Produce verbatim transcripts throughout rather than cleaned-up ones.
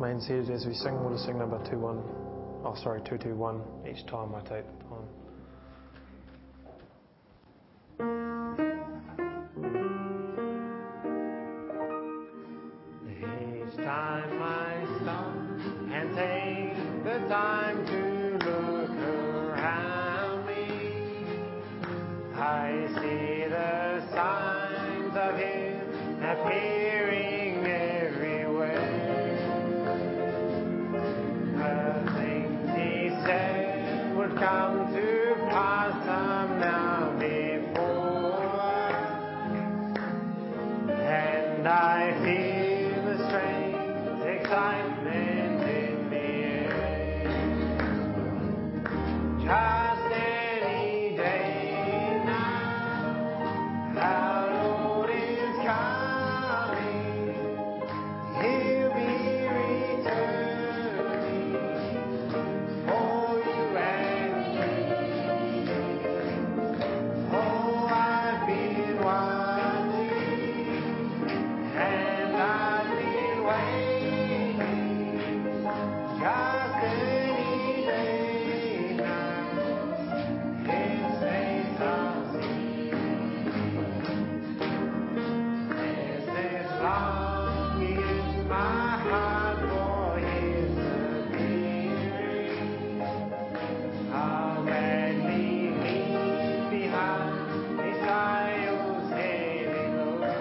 main said, as we sing, we'll just sing number two one. Oh, sorry, two two one each time I take the time. Each time I stop and take the time to look around me, I see the signs of His appearing everywhere. The things He said would come to pass are now before us, and I feel the strange excitement in the air. Just any day now, our Lord is coming. He'll be returning for you and me. Oh, I've been watching and I've been waiting. Just any day now, His face I'll see. There's this longing in my heart for His appearing. I'll gladly leave behind these trials heavy load.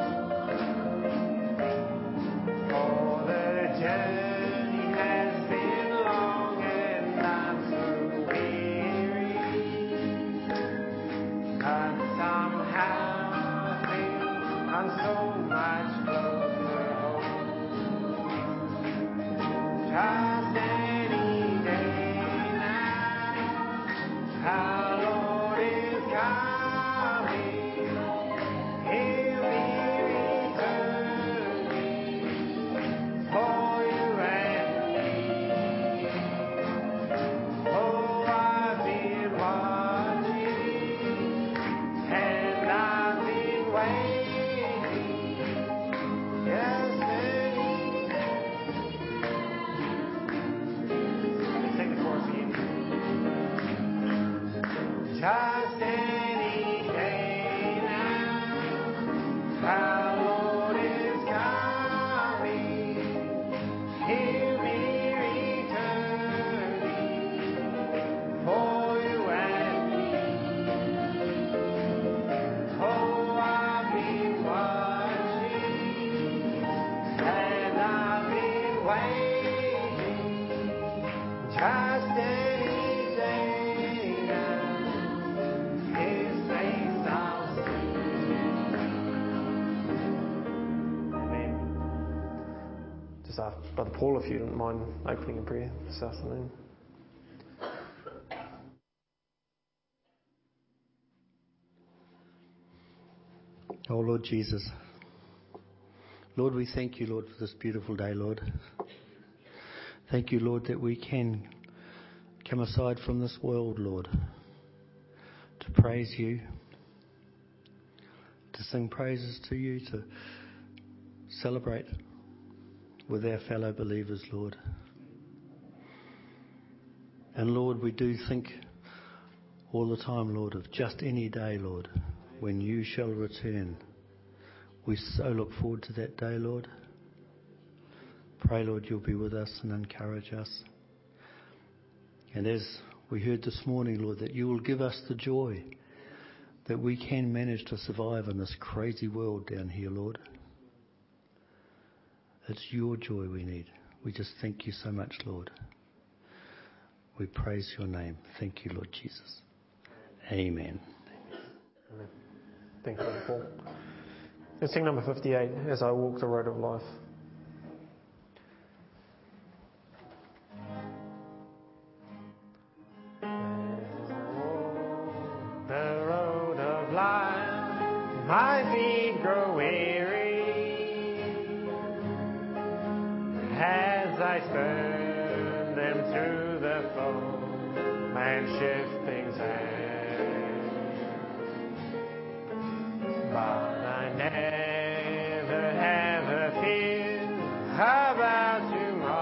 For the journey has been long and I'm so weary, but somehow I feel I'm so much closer home. Just any day now, our Lord is coming. He'll be returning for you and me. Oh, I've been watching and I've been waiting. Yes, any Let's take the chorus again. Just any day now, our Lord is coming. He'll be returning for you and me. Oh, I've been watching and I've been waiting. Just any day now, His face I'll see. Amen. Just ask Brother Paul if you don't mind opening in prayer this afternoon. Oh, Lord Jesus. Lord, we thank you, Lord, for this beautiful day, Lord. Thank you, Lord, that we can come aside from this world, Lord, to praise you, to sing praises to you, to celebrate with our fellow believers, Lord. And Lord, we do think all the time, Lord, of just any day, Lord, when you shall return. We so look forward to that day, Lord. Pray, Lord, you'll be with us and encourage us. And as we heard this morning, Lord, that you will give us the joy that we can manage to survive in this crazy world down here, Lord. It's your joy we need. We just thank you so much, Lord. We praise your name. Thank you, Lord Jesus. Amen. Amen. Thank you, Brother Paul. Let's sing number fifty-eight, As I Walk the Road of Life. The road of life, my feet grow weary as I spurn them through the foam and shifting sand. But I never have a fear about tomorrow.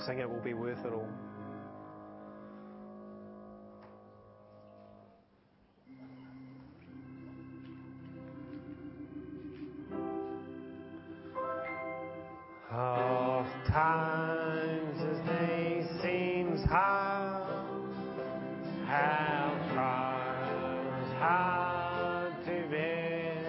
sing it will be worth it all. Of times as they seems hard, how trials hard to bear,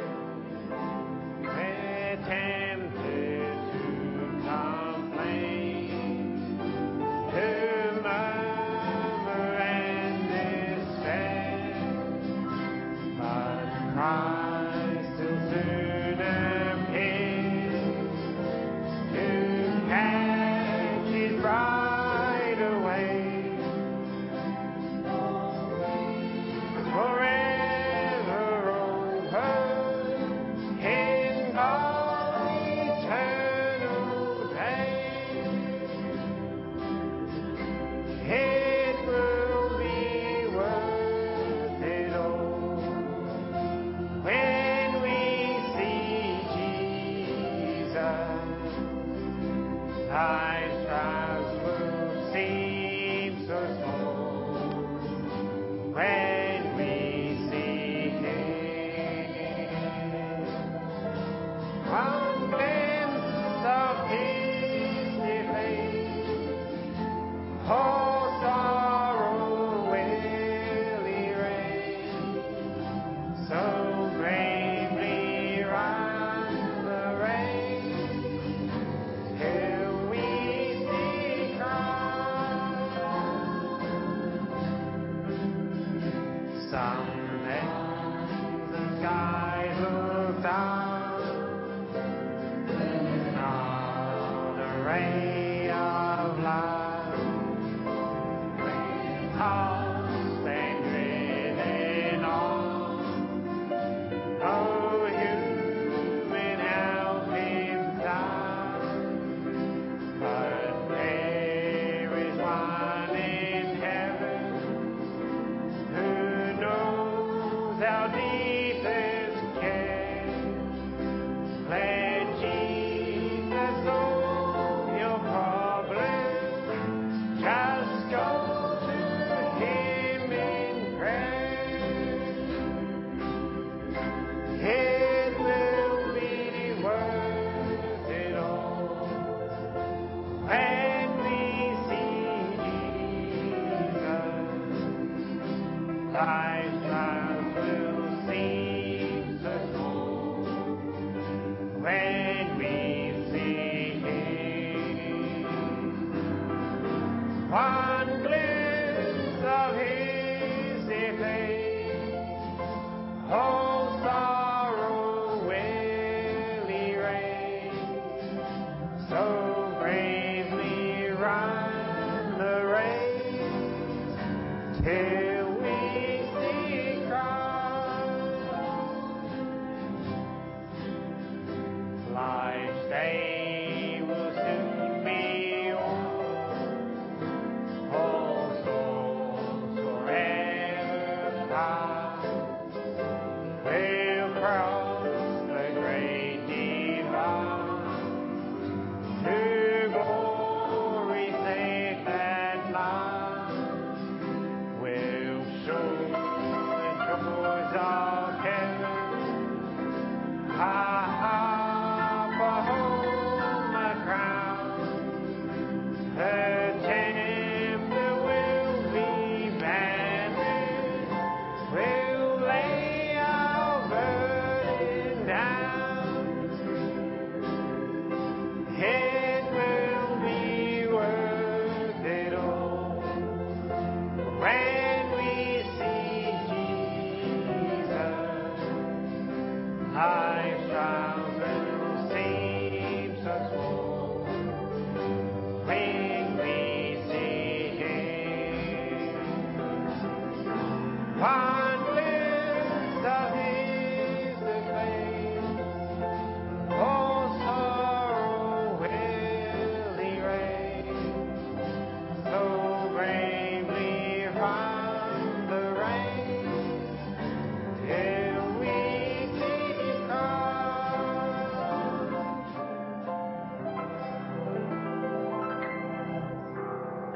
we're tempted to complain, to murmur and despair, but Christ will soon appear to catch his bride away. Forever over in God's eternal day. It will be worth it all when we see Jesus. Life's trials will seem so small when we see Him. One glimpse of His face, all sorrow will erase. So bravely run the race till we see Christ. Someday the sky looks down, not a ray of light, tossed and driven on. Oh, human help inside, but there is one in heaven who knows our deepest care. Let Jesus solve your problem. Just go to Him in prayer. It will be worth it all when we see Jesus. Life's trials will seem so small when we see Him. One glimpse of His face, all sorrow will erase. So bravely run the race till we see Christ. Life's day will soon be o'er, all souls forever past will cross the great divide to glory safe at last, where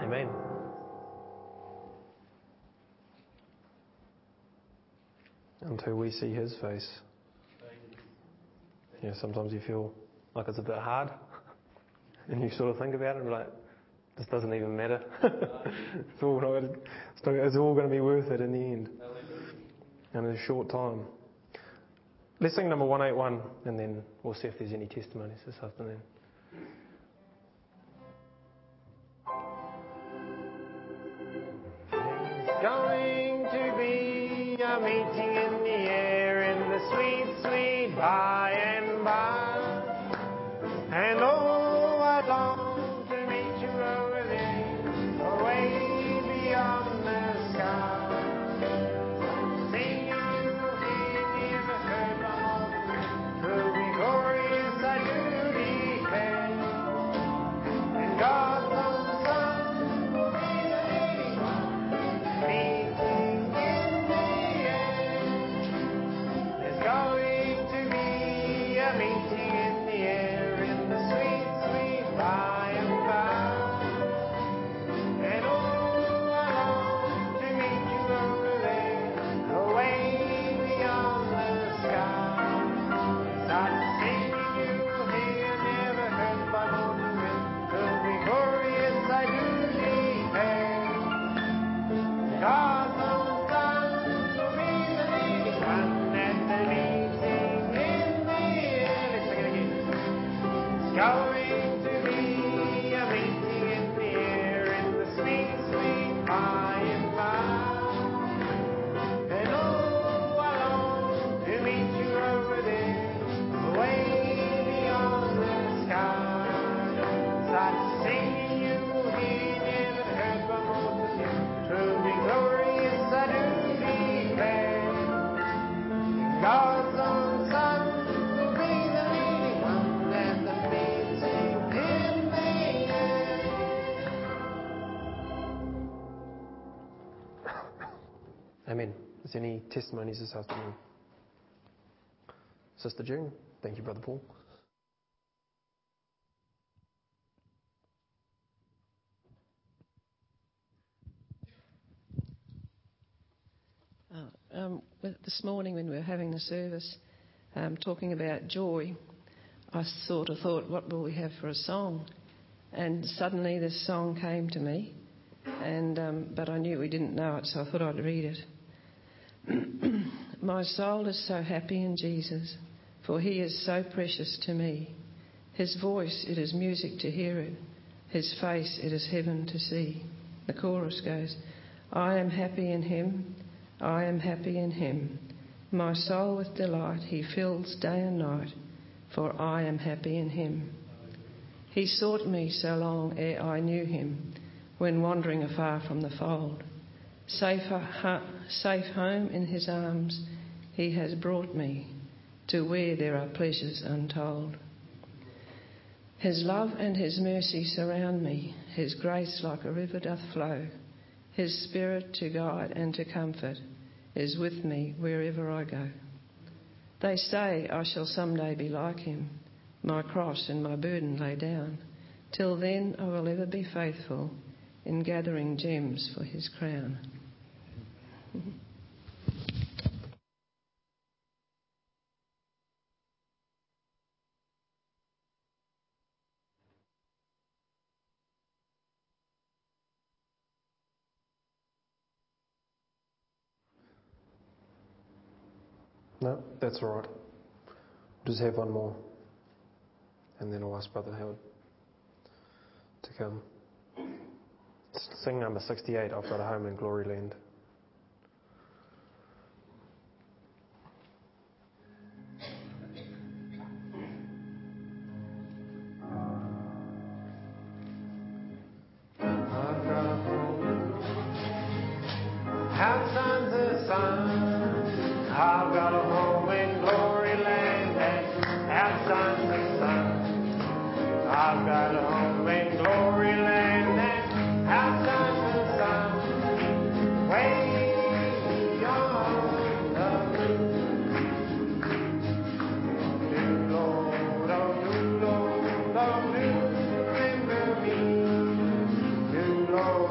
Amen. Until we see his face. Yeah, sometimes you feel like it's a bit hard. And you sort of think about it and like, this doesn't even matter. it's, all not, it's, not, it's all going to be worth it in the end. And in a short time. Let's sing number one eighty-one and then we'll see if there's any testimonies this afternoon. There's going to be a meeting in the air in the sweet, sweet by and by. And oh, I long to meet you over there, away beyond the sky. Sing you he never heard one, will be glorious, I do declare. And God's own Son will be the leading one, meeting in the air. There's going to be a meeting in the air. By and by, and oh, I long to meet you over there, away beyond the sky. Start singing you hear, never heard by mortal men, will be glorious, I do declare. God's own Son will be the leading one at the meeting in the air. Let's sing it again. It's going God's own Son will be the leading one at the meeting in the air. Amen. Is there any testimonies this afternoon? Sister June. Thank you, Brother Paul. Um, this morning when we were having the service, um, talking about joy, I sort of thought, what will we have for a song? And suddenly this song came to me, and um, but I knew we didn't know it, so I thought I'd read it. My soul is so happy in Jesus, for he is so precious to me. His voice, it is music to hear it. His face, it is heaven to see. The chorus goes, I am happy in him. I am happy in him. My soul with delight he fills day and night, for I am happy in him. He sought me so long ere I knew him, when wandering afar from the fold. Safe, safe home in his arms he has brought me, to where there are pleasures untold. His love and his mercy surround me, his grace like a river doth flow. His spirit to guide and to comfort is with me wherever I go. They say I shall someday be like him, my cross and my burden lay down. Till then I will ever be faithful in gathering gems for his crown. No, that's all right. We'll just have one more. And then I'll ask Brother Howard to come. Sing number sixty-eight, I've Got a Home in Glory Land. I've got a home outside the sun. I've got a home in glory land and outside the sun. I've got a home in glory land and outside the sun. Way beyond the blue. Do Lord, oh do Lord, oh do remember me. Do Lord.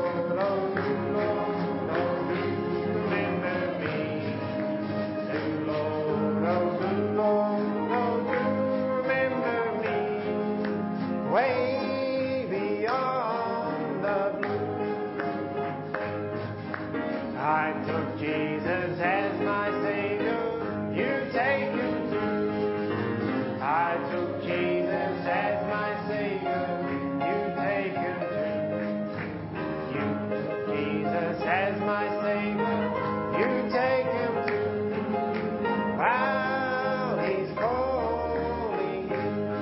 my Savior, you take him to. While he's calling you.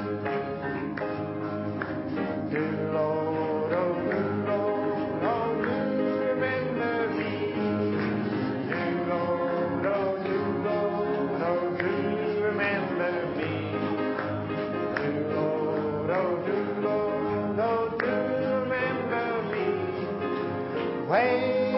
Do Lord, oh do Lord, oh do remember me. Do Lord, oh do Lord, oh do remember me. Do Lord, oh do Lord, oh do remember me. Way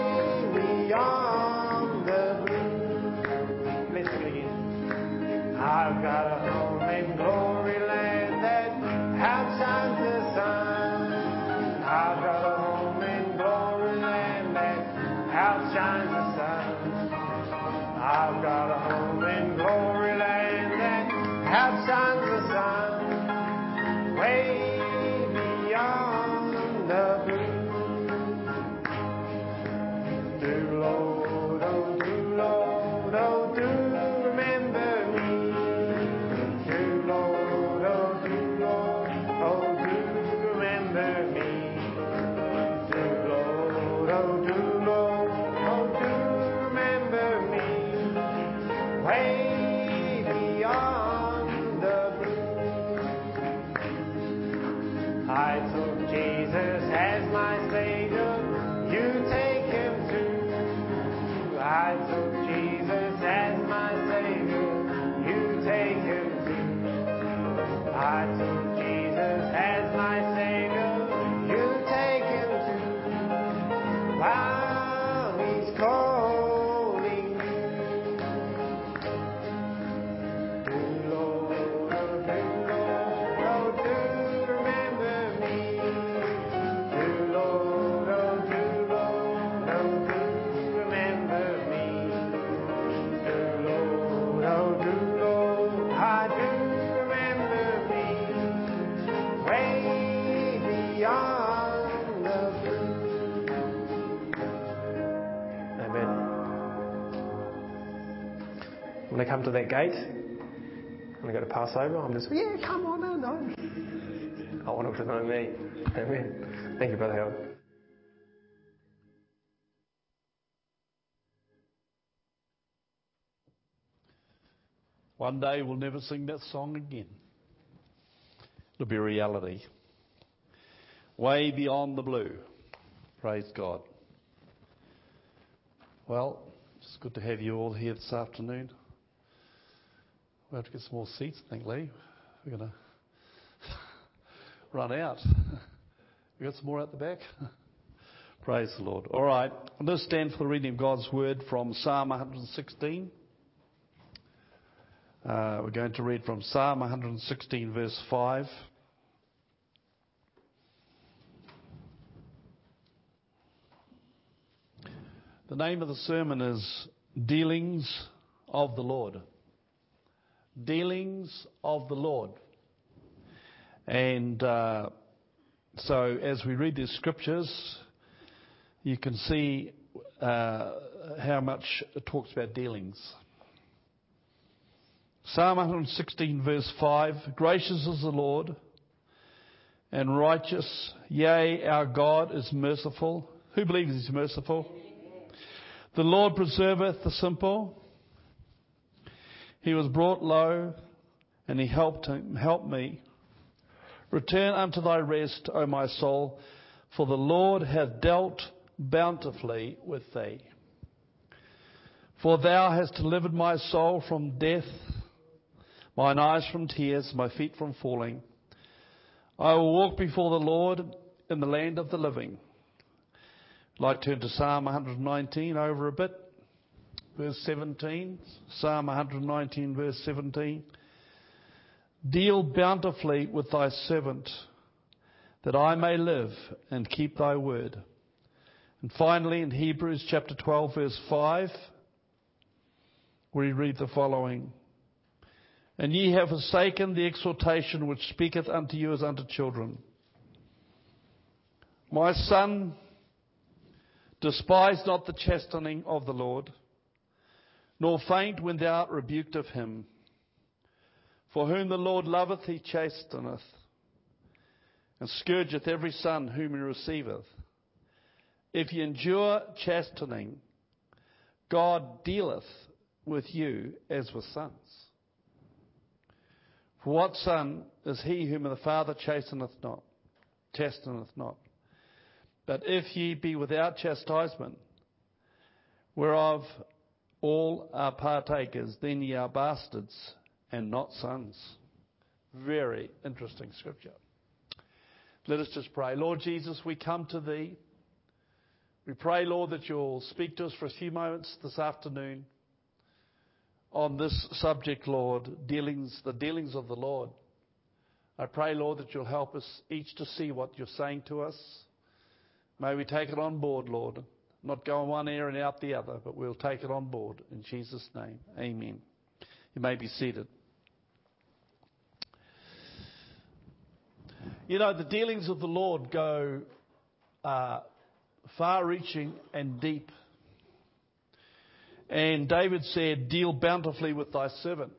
beyond the blue. Let's sing it again. I've got a home in glory land that outshines the sun. I've got a home in glory land that outshines the sun. I've got a home in glory land that outshines the sun. Way beyond the blue. Do Lord, oh do Lord, oh do remember me. Do Lord, oh do Lord, oh do remember me. Do Lord, oh do Lord, oh do remember me. Way beyond the blue. I took Jesus as my Savior, you take him too. I took Jesus as my Savior, you take him too. I took Jesus as my Savior, you take him too. While he's calling you. Do Lord, oh do Lord, oh do remember me. Do Lord, oh do Lord, oh do remember me. Do Lord, oh do Lord, I do remember me. Way beyond the blue. Amen. When I come to that gate, when I go to Passover, I'm just, yeah, come on in. No. I want them to know me. Amen. Thank you, Brother Howard. One day we'll never sing that song again. It'll be a reality. Way beyond the blue. Praise God. Well, it's good to have you all here this afternoon. We'll have to get some more seats, I think, Lee. We're going to run out. We got some more out the back? Praise the Lord. All right. Let's stand for the reading of God's word from Psalm one sixteen. Uh, we're going to read from Psalm one sixteen, verse five. The name of the sermon is Dealings of the Lord. Dealings of the Lord. And uh, so as we read these scriptures, you can see uh, how much it talks about dealings. Psalm one sixteen, verse five, gracious is the Lord and righteous, yea, our God is merciful. Who believes he's merciful? The Lord preserveth the simple. He was brought low, and he helped him, helped me. Return unto thy rest, O my soul, for the Lord hath dealt bountifully with thee. For thou hast delivered my soul from death, mine eyes from tears, my feet from falling. I will walk before the Lord in the land of the living. I'd like to turn to Psalm one nineteen over a bit. Verse seventeen. Psalm one nineteen, verse seventeen. Deal bountifully with thy servant, that I may live and keep thy word. And finally, in Hebrews chapter twelve, verse five, we read the following. And ye have forsaken the exhortation which speaketh unto you as unto children. My son, despise not the chastening of the Lord, nor faint when thou art rebuked of him. For whom the Lord loveth he chasteneth, and scourgeth every son whom he receiveth. if ye endure chastening, God dealeth with you as with sons. For what son is he whom the Father chasteneth not, chasteneth not? But if ye be without chastisement, whereof all are partakers, then ye are bastards and not sons. Very interesting scripture. Let us just pray. Lord Jesus, we come to Thee. We pray, Lord, that You'll speak to us for a few moments this afternoon on this subject, Lord, dealings, the dealings of the Lord. I pray, Lord, that You'll help us each to see what You're saying to us. May we take it on board, Lord. Not go in one ear and out the other, but we'll take it on board. In Jesus' name, amen. You may be seated. You know, the dealings of the Lord go uh, far-reaching and deep. And David said, deal bountifully with thy servant.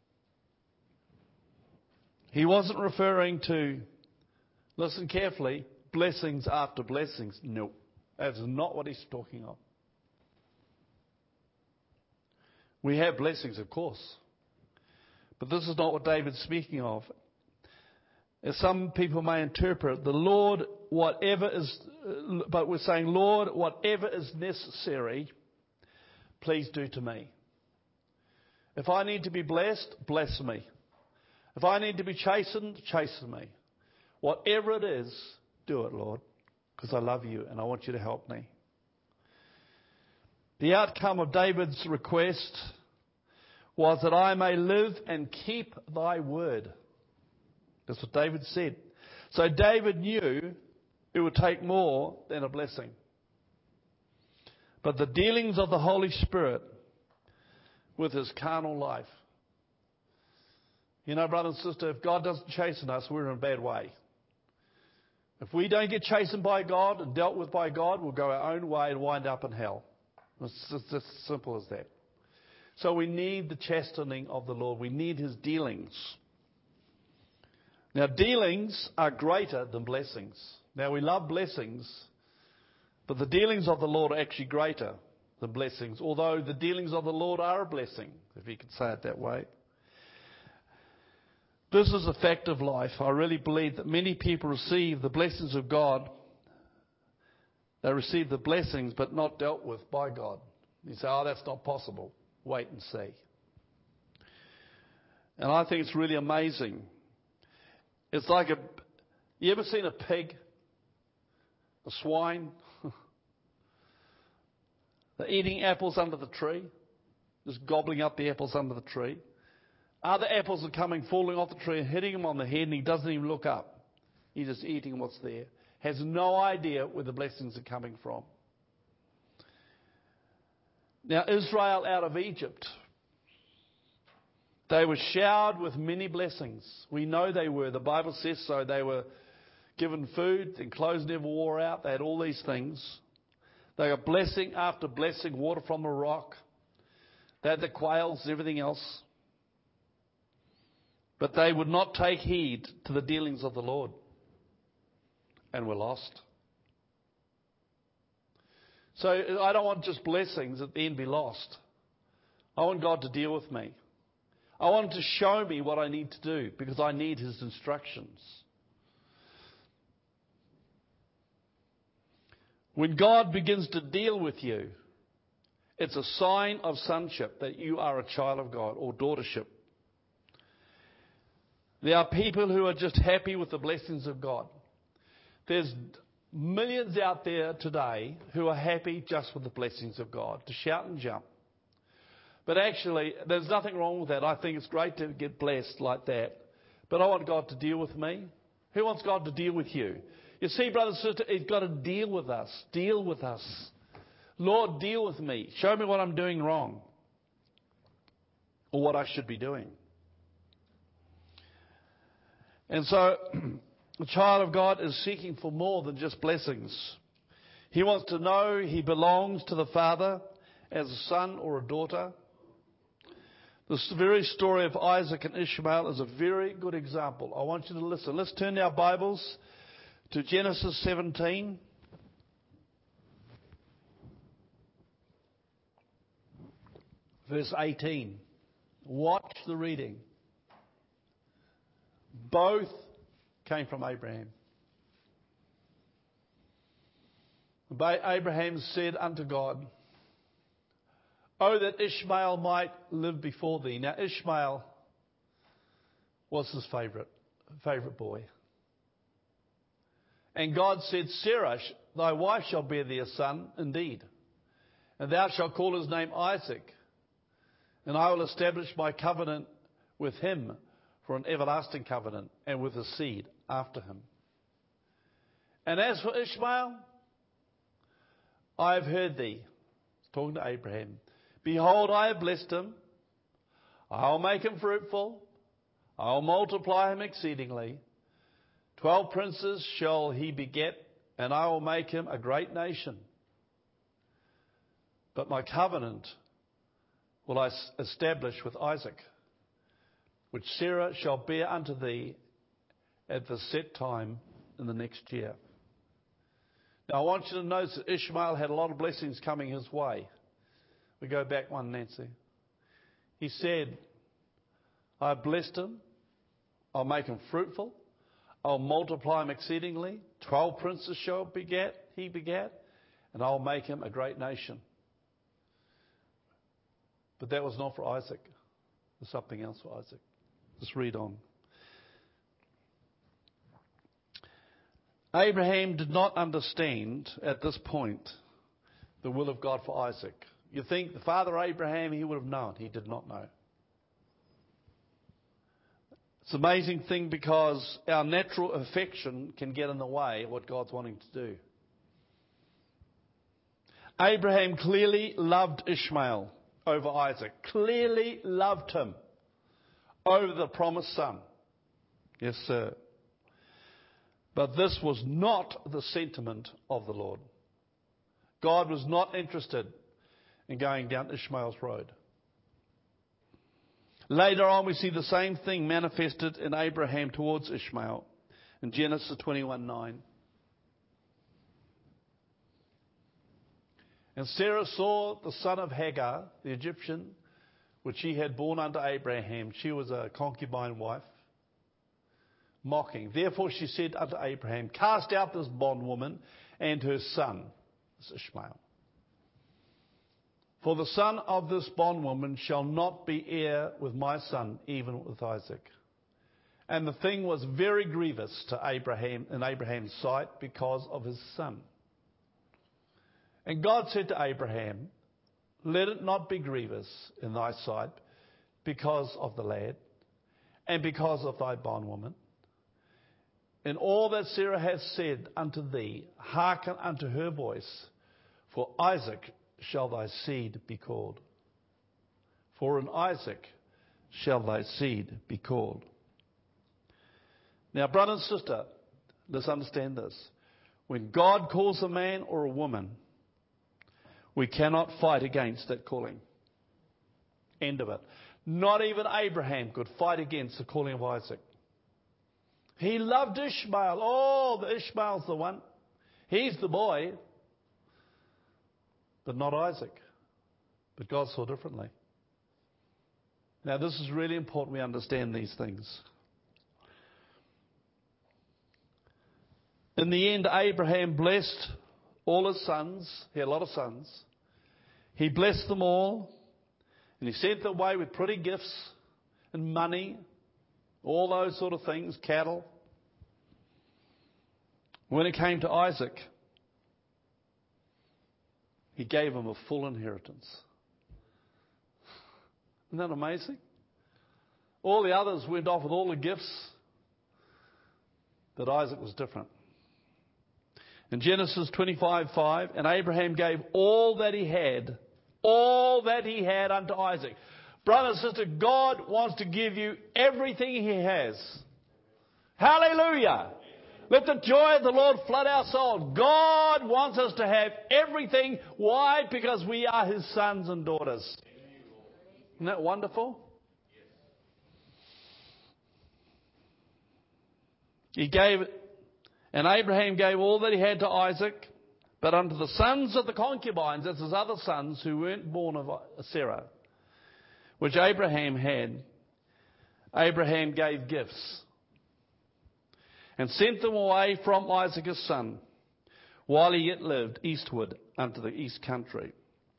He wasn't referring to, listen carefully, blessings after blessings. No, that's not what he's talking of. We have blessings, of course. But this is not what David's speaking of. As some people may interpret, the Lord, whatever is, but we're saying, Lord, whatever is necessary, please do to me. If I need to be blessed, bless me. If I need to be chastened, chasten me. Whatever it is, do it, Lord, because I love You and I want You to help me. The outcome of David's request was that I may live and keep Thy word. That's what David said. So David knew it would take more than a blessing. But the dealings of the Holy Spirit with his carnal life. You know, brother and sister, if God doesn't chasten us, we're in a bad way. If we don't get chastened by God and dealt with by God, we'll go our own way and wind up in hell. It's just as simple as that. So we need the chastening of the Lord. We need His dealings. Now, dealings are greater than blessings. Now, we love blessings, but the dealings of the Lord are actually greater than blessings, although the dealings of the Lord are a blessing, if you could say it that way. This is a fact of life. I really believe that many people receive the blessings of God. They receive the blessings, but not dealt with by God. You say, oh, that's not possible. Wait and see. And I think it's really amazing. It's like a, you ever seen a pig? A swine? They're eating apples under the tree. Just gobbling up the apples under the tree. Other apples are coming, falling off the tree and hitting him on the head, and he doesn't even look up. He's just eating what's there. Has no idea where the blessings are coming from. Now, Israel out of Egypt, they were showered with many blessings. We know they were. The Bible says so. They were given food, their clothes never wore out. They had all these things. They got blessing after blessing, water from a rock. They had the quails and everything else. But they would not take heed to the dealings of the Lord and were lost. So I don't want just blessings at the end be lost. I want God to deal with me. I want Him to show me what I need to do because I need His instructions. When God begins to deal with you, it's a sign of sonship that you are a child of God or daughtership. There are people who are just happy with the blessings of God. There's millions out there today who are happy just with the blessings of God, to shout and jump. But actually, there's nothing wrong with that. I think it's great to get blessed like that. But I want God to deal with me. Who wants God to deal with you? You see, brother and sister, He's got to deal with us. Deal with us. Lord, deal with me. Show me what I'm doing wrong. Or what I should be doing. And so, the child of God is seeking for more than just blessings. He wants to know he belongs to the Father as a son or a daughter. This very story of Isaac and Ishmael is a very good example. I want you to listen. Let's turn our Bibles to Genesis seventeen. verse eighteen. Watch the reading. Both came from Abraham. Abraham said unto God, "Oh, that Ishmael might live before thee." Now, Ishmael was his favourite, favourite boy. And God said, "Sarah, thy wife, shall bear thee a son indeed, and thou shalt call his name Isaac. And I will establish my covenant with him for an everlasting covenant, and with his seed after him. And as for Ishmael, I have heard thee," talking to Abraham, "behold, I have blessed him. I will make him fruitful. I will multiply him exceedingly. Twelve princes shall he beget, and I will make him a great nation. But my covenant will I establish with Isaac, which Sarah shall bear unto thee at the set time in the next year." Now, I want you to notice that Ishmael had a lot of blessings coming his way. We go back one, Nancy. He said, "I blessed him. I'll make him fruitful. I'll multiply him exceedingly. Twelve princes shall beget, he begat, and I'll make him a great nation." But that was not for Isaac. There's something else for Isaac. Let's read on. Abraham did not understand at this point the will of God for Isaac. You think the father Abraham, he would have known. He did not know. It's an amazing thing because our natural affection can get in the way of what God's wanting to do. Abraham clearly loved Ishmael over Isaac. Clearly loved him over the promised son. Yes, sir. But this was not the sentiment of the Lord. God was not interested in going down Ishmael's road. Later on, we see the same thing manifested in Abraham towards Ishmael in Genesis twenty-one nine. "And Sarah saw the son of Hagar, the Egyptian, which she had borne unto Abraham. She was a concubine wife, mocking. Therefore she said unto Abraham, Cast out this bondwoman and her son," this Ishmael. "For the son of this bondwoman shall not be heir with my son, even with Isaac." And the thing was very grievous to Abraham in Abraham's sight because of his son. And God said to Abraham, "Let it not be grievous in thy sight because of the lad, and because of thy bondwoman. In all that Sarah hath said unto thee, hearken unto her voice, for Isaac shall thy seed be called. For in Isaac shall thy seed be called." Now, brother and sister, let's understand this. When God calls a man or a woman, we cannot fight against that calling. End of it. Not even Abraham could fight against the calling of Isaac. He loved Ishmael. Oh, the Ishmael's the one. He's the boy. But not Isaac. But God saw differently. Now, this is really important we understand these things. In the end, Abraham blessed all his sons. He had a lot of sons. He blessed them all. And he sent them away with pretty gifts and money, all those sort of things, cattle. When it came to Isaac, he gave him a full inheritance. Isn't that amazing? All the others went off with all the gifts, but Isaac was different. In Genesis twenty-five five, "And Abraham gave all that he had, all that he had unto Isaac." Brother and sister, God wants to give you everything he has. Hallelujah! Let the joy of the Lord flood our soul. God wants us to have everything. Why? Because we are his sons and daughters. Isn't that wonderful? He gave, and Abraham gave all that he had to Isaac, but unto the sons of the concubines, that's his other sons who weren't born of Sarah, which Abraham had, Abraham gave gifts and sent them away from Isaac his son, while he yet lived eastward unto the east country.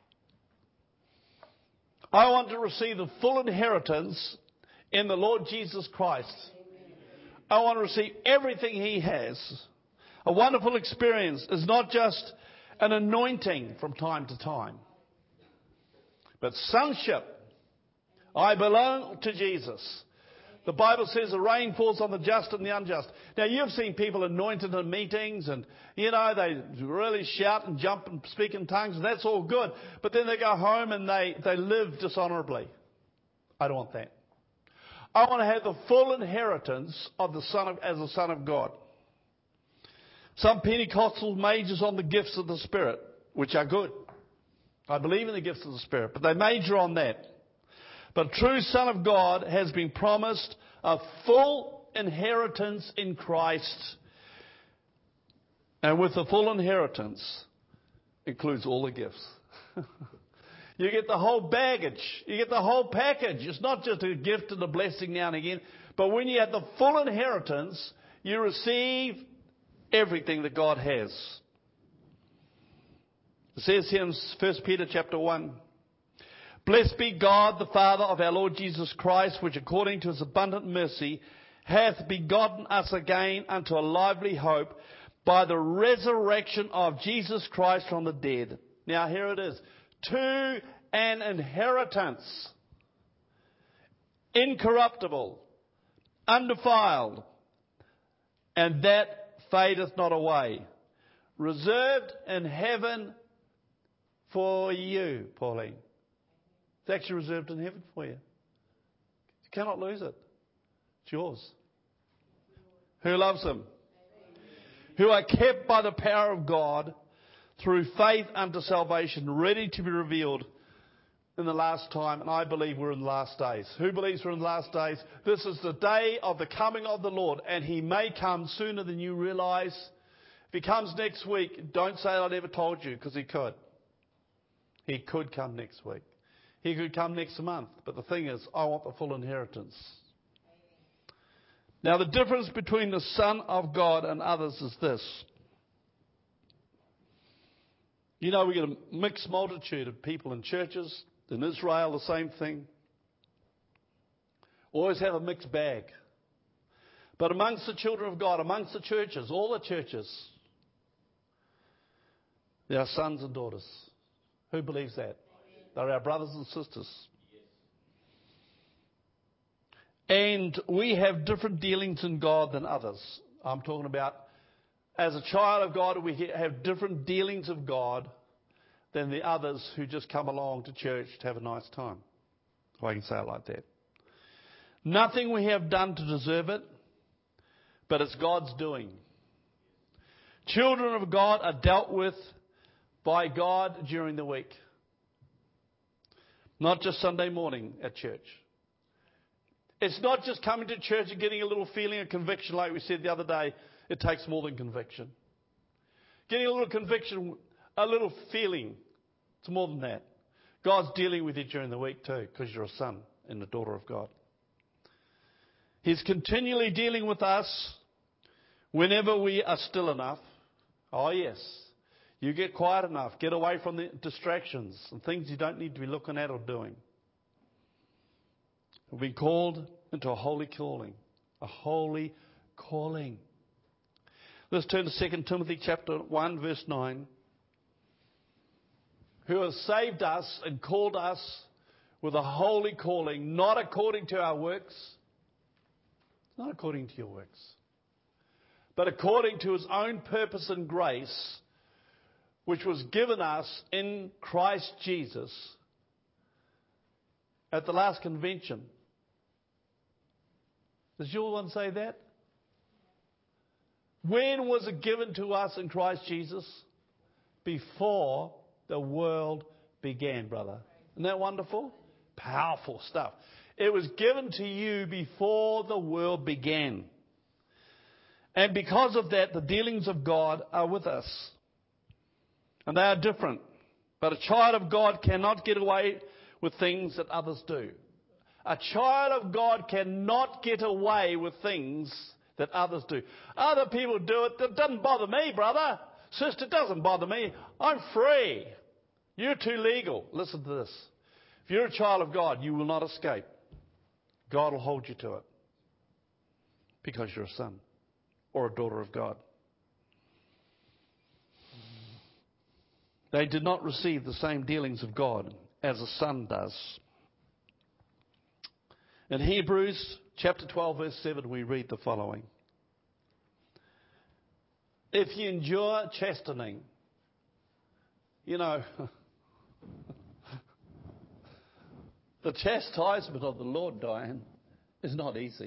I want to receive the full inheritance in the Lord Jesus Christ. I want to receive everything he has. A wonderful experience is not just an anointing from time to time, but sonship. I belong to Jesus. The Bible says the rain falls on the just and the unjust. Now, you've seen people anointed in meetings and, you know, they really shout and jump and speak in tongues, and that's all good. But then they go home and they, they live dishonourably. I don't want that. I want to have the full inheritance of the Son of, as a Son of God. Some Pentecostal majors on the gifts of the Spirit, which are good. I believe in the gifts of the Spirit, but they major on that. But a true Son of God has been promised a full inheritance in Christ. And with the full inheritance includes all the gifts. You get the whole baggage. You get the whole package. It's not just a gift and a blessing now and again. But when you have the full inheritance, you receive everything that God has. It says here in First Peter chapter one, blessed be God, the Father of our Lord Jesus Christ, which according to his abundant mercy hath begotten us again unto a lively hope by the resurrection of Jesus Christ from the dead. Now here it is. To an inheritance, incorruptible, undefiled, and that fadeth not away, reserved in heaven for you, Pauline. It's actually reserved in heaven for you. You cannot lose it. It's yours. Who loves him? Who are kept by the power of God through faith unto salvation, ready to be revealed in the last time. And I believe we're in the last days. Who believes we're in the last days? This is the day of the coming of the Lord, and he may come sooner than you realise. If he comes next week, don't say I never told you, because he could. He could come next week. He could come next month. But the thing is, I want the full inheritance. Now, the difference between the Son of God and others is this. You know, we get a mixed multitude of people in churches. In Israel, the same thing. Always have a mixed bag. But amongst the children of God, amongst the churches, all the churches, there are sons and daughters. Who believes that? They're our brothers and sisters. And we have different dealings in God than others. I'm talking about, as a child of God, we have different dealings of God than the others who just come along to church to have a nice time. If I can say it like that. Nothing we have done to deserve it, but it's God's doing. Children of God are dealt with by God during the week. Not just Sunday morning at church. It's not just coming to church and getting a little feeling of conviction like we said the other day. It takes more than conviction. Getting a little conviction, a little feeling, it's more than that. God's dealing with you during the week too, because you're a son and a daughter of God. He's continually dealing with us whenever we are still enough. Oh yes. You get quiet enough. Get away from the distractions and things you don't need to be looking at or doing. We've been called into a holy calling. A holy calling. Let's turn to Second Timothy chapter one, verse nine. Who has saved us and called us with a holy calling, not according to our works. Not according to your works. But according to his own purpose and grace, which was given us in Christ Jesus at the last convention. Does your one say that? When was it given to us in Christ Jesus? Before the world began, brother. Isn't that wonderful? Powerful stuff. It was given to you before the world began. And because of that, the dealings of God are with us. And they are different. But a child of God cannot get away with things that others do. A child of God cannot get away with things that others do. Other people do it. It doesn't bother me, brother. Sister, it doesn't bother me. I'm free. You're too legal. Listen to this. If you're a child of God, you will not escape. God will hold you to it. Because you're a son or a daughter of God. They did not receive the same dealings of God as a son does. In Hebrews chapter twelve, verse seven, we read the following. If you endure chastening, you know, the chastisement of the Lord, Diane, is not easy.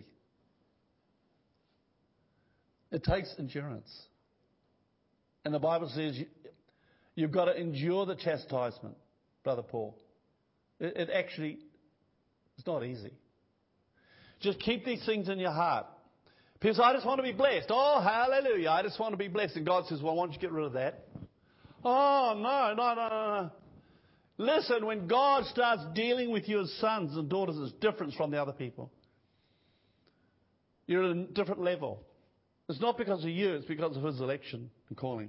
It takes endurance. And the Bible says you, you've got to endure the chastisement, Brother Paul. It, it actually is not easy. Just keep these things in your heart. People say, I just want to be blessed. Oh, hallelujah. I just want to be blessed. And God says, well, why don't you get rid of that? Oh, no, no, no, no, no. Listen, when God starts dealing with you as sons and daughters, it's different from the other people. You're at a different level. It's not because of you, it's because of His election and calling.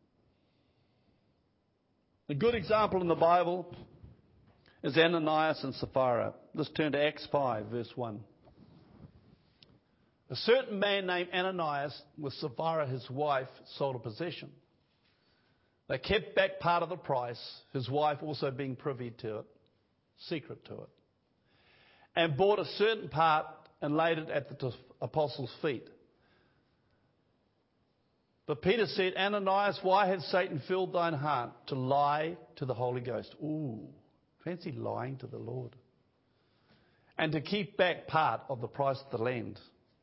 A good example in the Bible is Ananias and Sapphira. Let's turn to Acts five, verse one. A certain man named Ananias, with Sapphira his wife, sold a possession. They kept back part of the price, his wife also being privy to it, secret to it, and bought a certain part and laid it at the apostles' feet. But Peter said, Ananias, why has Satan filled thine heart to lie to the Holy Ghost? Ooh, fancy lying to the Lord. And to keep back part of the price of the land.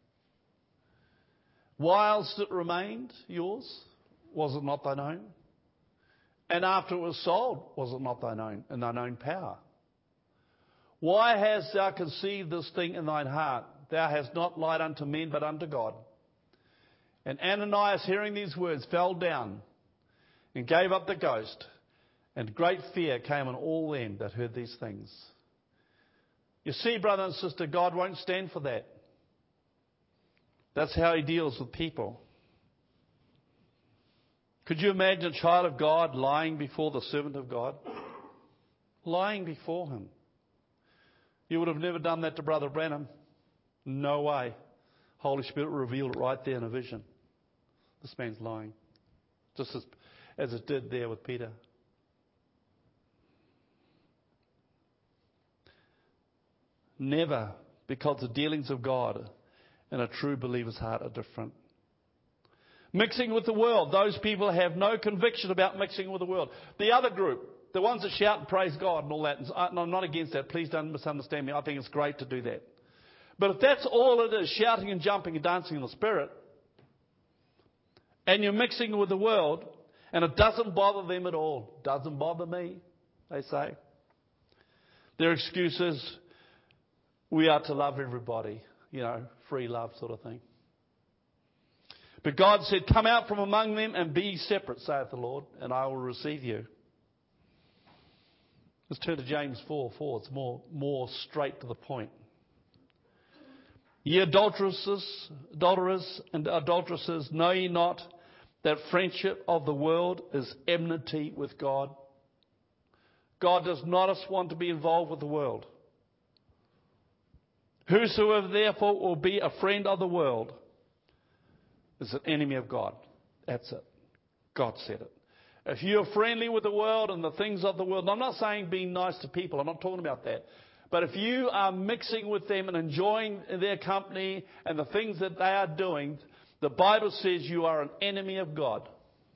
Whilst it remained yours, was it not thine own? And after it was sold, was it not thine own, in thine own power? Why hast thou conceived this thing in thine heart? Thou hast not lied unto men, but unto God. And Ananias, hearing these words, fell down and gave up the ghost. And great fear came on all them that heard these things. You see, brother and sister, God won't stand for that. That's how He deals with people. Could you imagine a child of God lying before the servant of God? Lying before him. You would have never done that to Brother Branham. No way. Holy Spirit revealed it right there in a vision. This man's lying. Just as, as it did there with Peter. Never, because the dealings of God in a true believer's heart are different. Mixing with the world. Those people have no conviction about mixing with the world. The other group, the ones that shout and praise God and all that, and I'm not against that. Please don't misunderstand me. I think it's great to do that. But if that's all it is, shouting and jumping and dancing in the Spirit, and you're mixing with the world, and it doesn't bother them at all. Doesn't bother me, they say. Their excuse is, we are to love everybody. You know, free love sort of thing. But God said, come out from among them and be separate, saith the Lord, and I will receive you. Let's turn to James four four. It's more, more straight to the point. Ye adulteresses, adulterers and adulteresses, know ye not that friendship of the world is enmity with God? God does not want to be involved with the world. Whosoever therefore will be a friend of the world is an enemy of God. That's it. God said it. If you're friendly with the world and the things of the world, and I'm not saying being nice to people, I'm not talking about that. But if you are mixing with them and enjoying their company and the things that they are doing, the Bible says you are an enemy of God.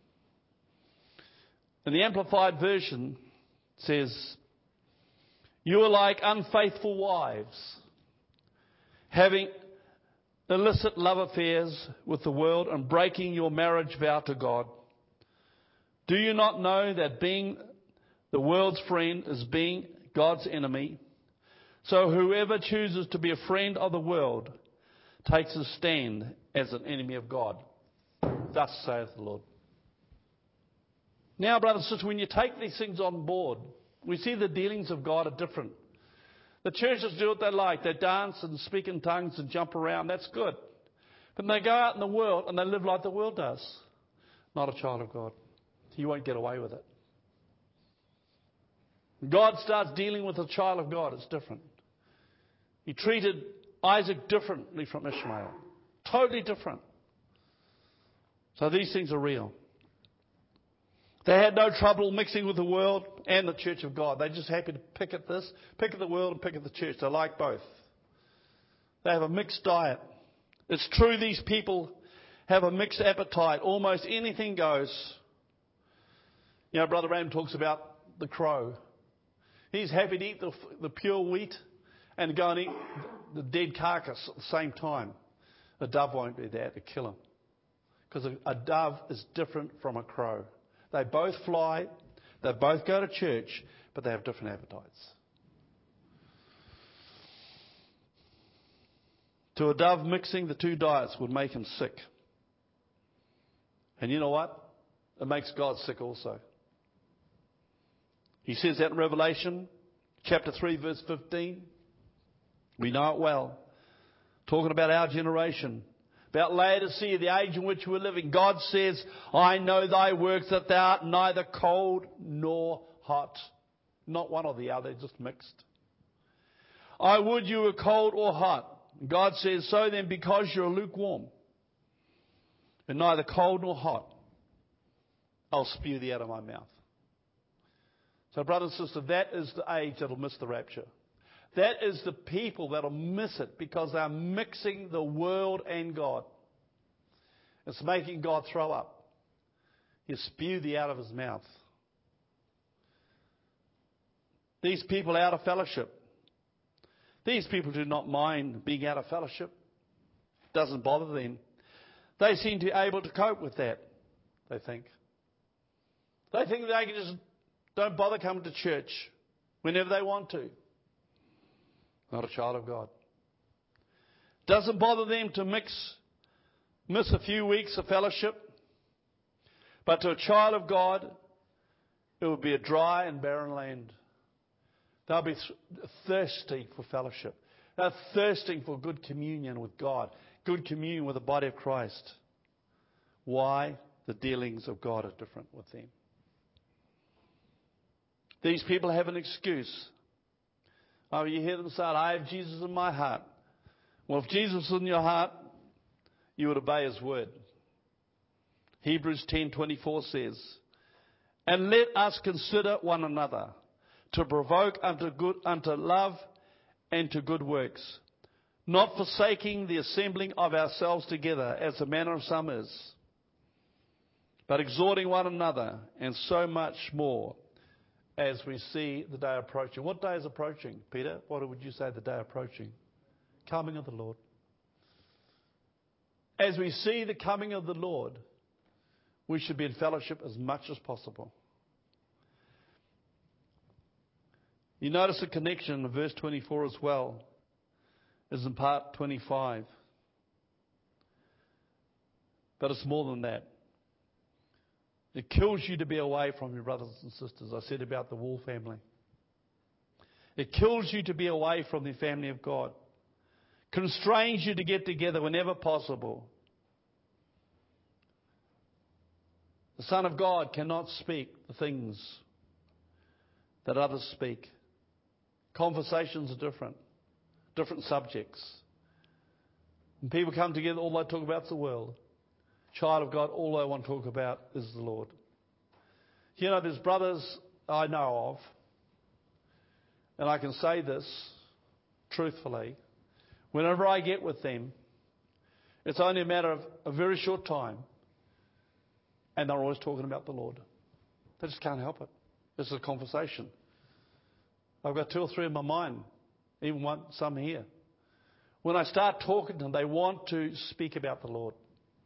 And the Amplified Version says, you are like unfaithful wives, having illicit love affairs with the world and breaking your marriage vow to God. Do you not know that being the world's friend is being God's enemy? So whoever chooses to be a friend of the world takes a stand as an enemy of God. Thus saith the Lord. Now, brothers and sisters, when you take these things on board, we see the dealings of God are different. The churches do what they like. They dance and speak in tongues and jump around. That's good. But they go out in the world and they live like the world does. Not a child of God. You won't get away with it. God starts dealing with a child of God. It's different. He treated Isaac differently from Ishmael. Totally different. So these things are real. They had no trouble mixing with the world and the church of God. They're just happy to pick at this, pick at the world and pick at the church. They like both. They have a mixed diet. It's true these people have a mixed appetite. Almost anything goes. You know, Brother Ram talks about the crow. He's happy to eat the, the pure wheat and go and eat the dead carcass at the same time. A dove won't be there to kill him. Because a, a dove is different from a crow. They both fly, they both go to church, but they have different appetites. To a dove, mixing the two diets would make him sick. And you know what? It makes God sick also. He says that in Revelation chapter three, verse fifteen. We know it well. Talking about our generation. About Laodicea, the age in which we're living. God says, I know thy works, that thou art neither cold nor hot. Not one or the other, just mixed. I would you were cold or hot. God says, so then, because you're lukewarm, and neither cold nor hot, I'll spew thee out of my mouth. So, brother and sister, that is the age that'll miss the rapture. That is the people that'll miss it because they're mixing the world and God. It's making God throw up. He'll spew thee out of his mouth. These people out of fellowship. These people do not mind being out of fellowship. It doesn't bother them. They seem to be able to cope with that, they think. They think they can just don't bother coming to church whenever they want to. Not a child of God. Doesn't bother them to mix, miss a few weeks of fellowship. But to a child of God, it will be a dry and barren land. They'll be thirsty for fellowship. They're thirsting for good communion with God. Good communion with the body of Christ. Why? The dealings of God are different with them. These people have an excuse. Oh, you hear them say, I have Jesus in my heart. Well, if Jesus is in your heart, you would obey his word. Hebrews ten twenty-four says, and let us consider one another to provoke unto good, unto love and to good works, not forsaking the assembling of ourselves together as the manner of some is, but exhorting one another, and so much more as we see the day approaching. What day is approaching, Peter? What would you say the day approaching? Coming of the Lord. As we see the coming of the Lord, we should be in fellowship as much as possible. You notice the connection in verse twenty-four as well, as in part twenty-five. But it's more than that. It kills you to be away from your brothers and sisters. I said about the Wall family. It kills you to be away from the family of God. Constrains you to get together whenever possible. The Son of God cannot speak the things that others speak. Conversations are different. Different subjects. When people come together, all they talk about is the world. Child of God, all I want to talk about is the Lord. You know, there's brothers I know of, and I can say this truthfully, whenever I get with them, it's only a matter of a very short time, and they're always talking about the Lord. They just can't help it. It's a conversation. I've got two or three in my mind, even one, some here. When I start talking to them, they want to speak about the Lord.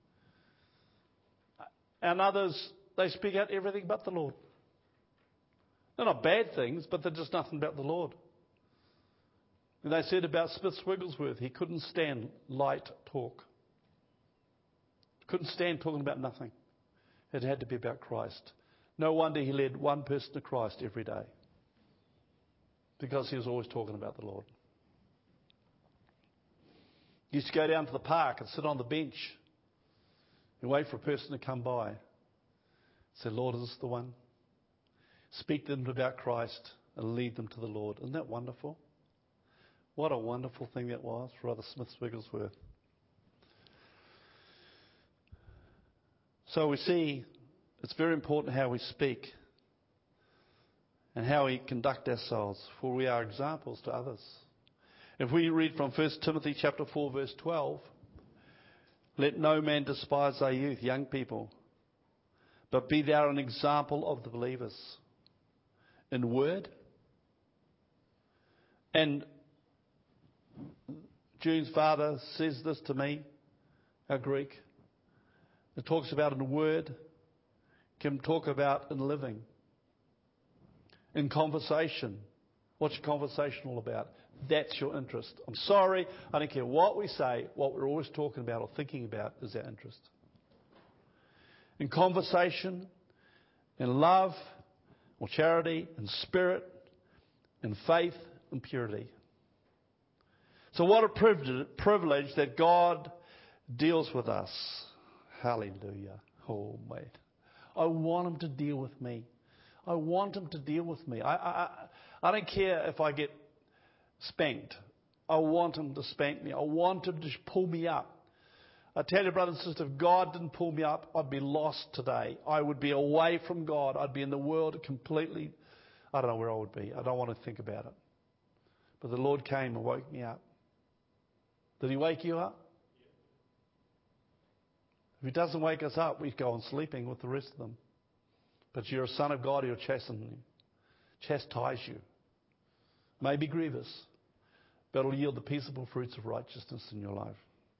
And others, they speak out everything but the Lord. They're not bad things, but they're just nothing about the Lord. And they said about Smith Wigglesworth, he couldn't stand light talk. Couldn't stand talking about nothing. It had to be about Christ. No wonder he led one person to Christ every day. because he was always talking about the Lord. He used to go down to the park and sit on the bench and wait for a person to come by. Say, Lord, is this the one? Speak to them about Christ and lead them to the Lord. Isn't that wonderful? What a wonderful thing that was for Brother Smith Wigglesworth. So we see it's very important how we speak and how we conduct ourselves, for we are examples to others. If we read from First Timothy chapter four, verse twelve, let no man despise thy youth, young people, but be thou an example of the believers in word. And June's father says this to me, our Greek. It talks about in word, can talk about in living. In conversation. What's your conversation all about? That's your interest. I'm sorry, I don't care what we say, what we're always talking about or thinking about is our interest. In conversation, in love, or charity, in spirit, in faith, and purity. So what a privilege that God deals with us. Hallelujah. Oh, mate. I want him to deal with me. I want him to deal with me. I, I, I don't care if I get spanked. I want him to spank me. I want him to pull me up. I tell you, brothers and sisters, if God didn't pull me up, I'd be lost today. I would be away from God. I'd be in the world completely. I don't know where I would be. I don't want to think about it. But the Lord came and woke me up. Did he wake you up? If he doesn't wake us up, we go on sleeping with the rest of them. But you're a son of God, he'll chasten you, chastise you. May be grievous, but it'll yield the peaceable fruits of righteousness in your life.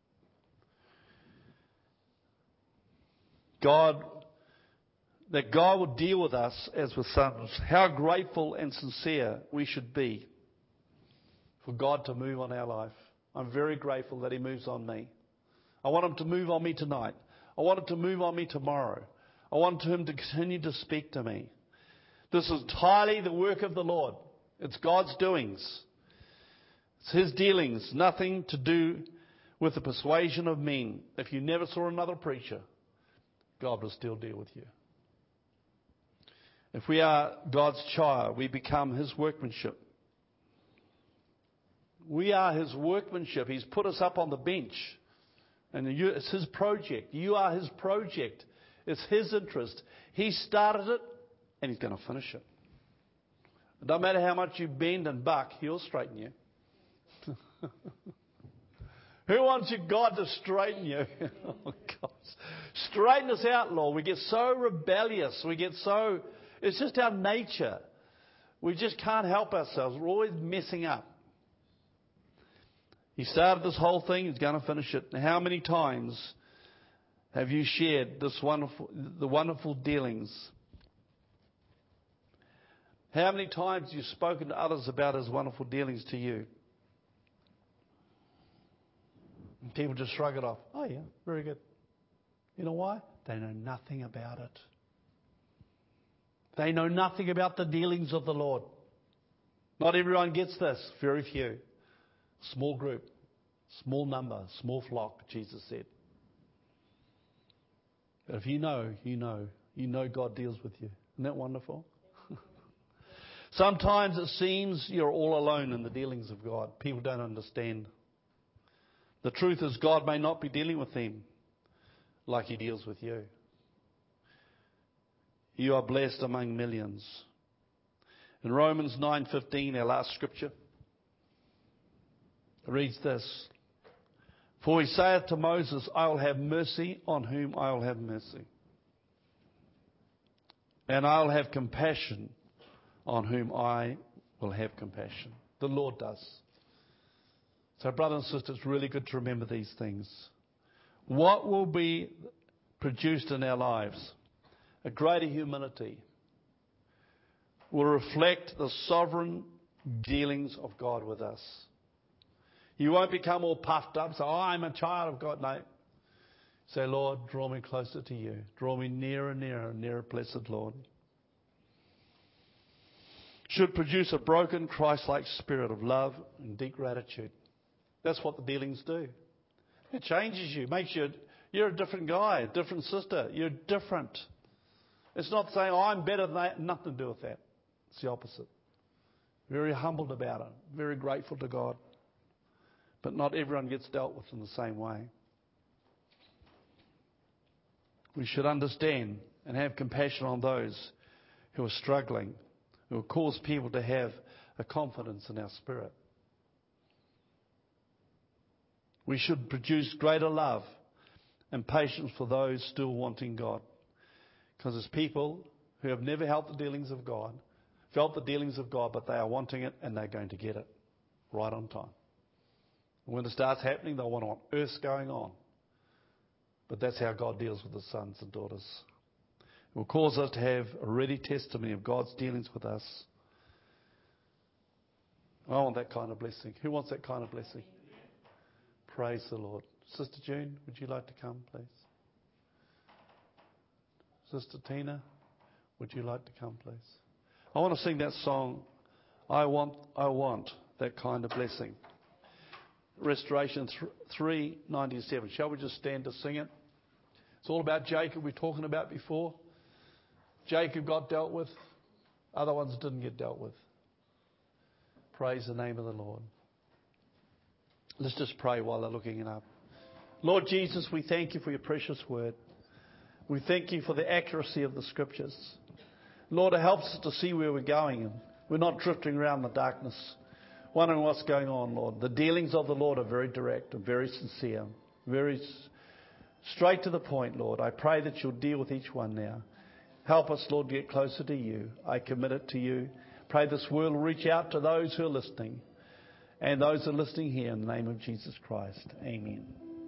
God, that God would deal with us as with sons. How grateful and sincere we should be for God to move on our life. I'm very grateful that he moves on me. I want him to move on me tonight. I want him to move on me tomorrow. I want him to continue to speak to me. This is entirely the work of the Lord. It's God's doings. It's his dealings. Nothing to do with the persuasion of men. If you never saw another preacher, God will still deal with you. If we are God's child, we become his workmanship. We are his workmanship. He's put us up on the bench. And it's his project. You are his project. It's his interest. He started it, and he's going to finish it. It doesn't matter how much you bend and buck, he'll straighten you. Who wants your God to straighten you? Oh, God. Straighten us out, Lord. We get so rebellious. We get so... It's just our nature. We just can't help ourselves. We're always messing up. He started this whole thing. He's going to finish it. Now, how many times have you shared this wonderful, the wonderful dealings? How many times have you spoken to others about his wonderful dealings to you? And people just shrug it off. Oh, yeah, very good. You know why? They know nothing about it. They know nothing about the dealings of the Lord. Not everyone gets this. Very few. Small group. Small number. Small flock, Jesus said. But if you know, you know. You know God deals with you. Isn't that wonderful? Sometimes it seems you're all alone in the dealings of God. People don't understand. The truth is God may not be dealing with them like he deals with you. You are blessed among millions. In Romans nine fifteen, our last scripture, it reads this. For he saith to Moses, I will have mercy on whom I will have mercy. And I will have compassion on whom I will have compassion. The Lord does. So, brothers and sisters, it's really good to remember these things. What will be produced in our lives? A greater humility will reflect the sovereign dealings of God with us. You won't become all puffed up, say, oh, I'm a child of God. No. Say, Lord, draw me closer to you. Draw me nearer, nearer, nearer, blessed Lord. should produce a broken, Christ-like spirit of love and deep gratitude. That's what the dealings do. It changes you, makes you, you're a different guy, a different sister. You're different. It's not saying, oh, I'm better than that. Nothing to do with that. It's the opposite. Very humbled about it. Very grateful to God. But not everyone gets dealt with in the same way. We should understand and have compassion on those who are struggling, who will cause people to have a confidence in our spirit. We should produce greater love and patience for those still wanting God. Because there's people who have never felt the dealings of God, felt the dealings of God, but they are wanting it and they're going to get it right on time. And when it starts happening, they'll want what on earth's going on. But that's how God deals with His sons and daughters. It will cause us to have a ready testimony of God's dealings with us. I want that kind of blessing. Who wants that kind of blessing? Praise the Lord. Sister June, would you like to come, please? Sister Tina, would you like to come, please? I want to sing that song, I want, I want that kind of blessing. Restoration three ninety-seven. Shall we just stand to sing it? It's all about Jacob we were talking about before. Jacob got dealt with. Other ones didn't get dealt with. Praise the name of the Lord. Let's just pray while they're looking it up. Lord Jesus, we thank you for your precious word. We thank you for the accuracy of the scriptures. Lord, it helps us to see where we're going. We're not drifting around the darkness, wondering what's going on, Lord. The dealings of the Lord are very direct and very sincere, very straight to the point, Lord. I pray that you'll deal with each one now. Help us, Lord, to get closer to you. I commit it to you. Pray this word will reach out to those who are listening and those who are listening here in the name of Jesus Christ. Amen.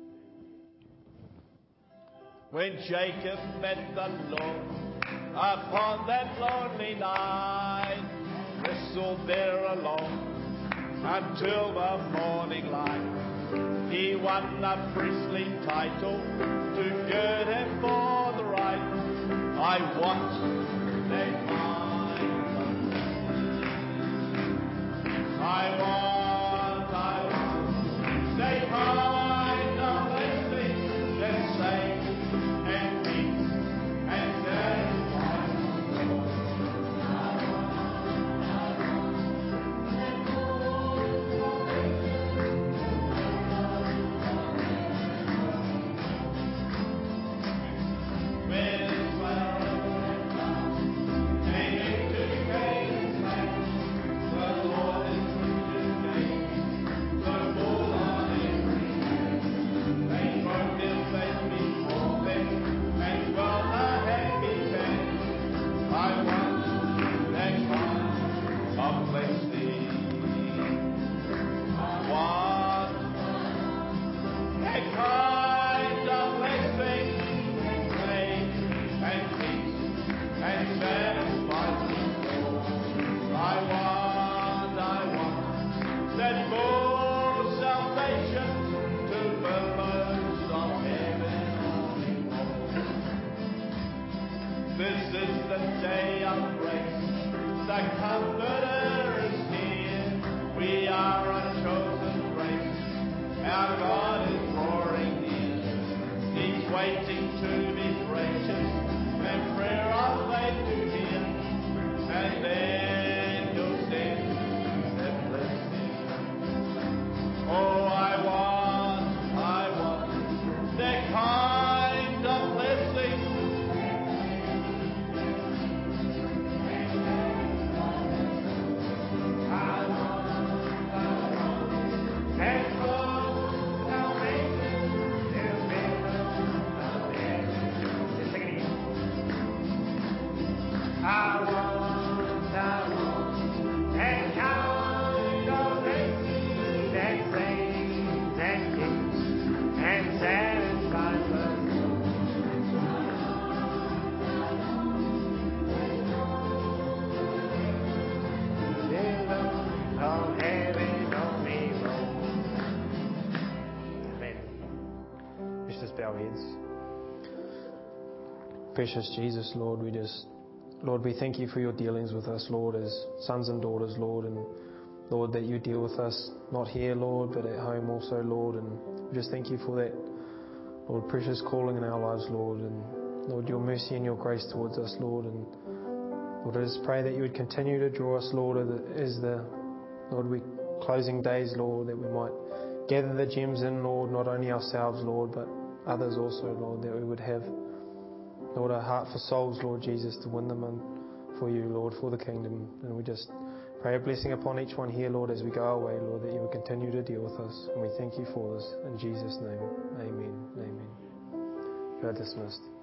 When Jacob met the Lord upon that lonely night, wrestled there alone until the morning light, he won a priestly title to gird him for the right. I want that kind of blessing. I want, I want that kind of blessing that saves and keeps and satisfies my soul. Precious Jesus, Lord, we just Lord, we thank you for your dealings with us, Lord, as sons and daughters, Lord, and Lord, that you deal with us not here, Lord, but at home also, Lord, and we just thank you for that, Lord, precious calling in our lives, Lord, and Lord, your mercy and your grace towards us, Lord, and Lord, I just pray that you would continue to draw us, Lord, as the, Lord, we closing days, Lord, that we might gather the gems in, Lord, not only ourselves, Lord, but others also, Lord, that we would have, Lord, a heart for souls, Lord Jesus, to win them in for you, Lord, for the kingdom. And we just pray a blessing upon each one here, Lord, as we go our way, Lord, that you will continue to deal with us. And we thank you for this. In Jesus' name, amen. Amen. You are dismissed.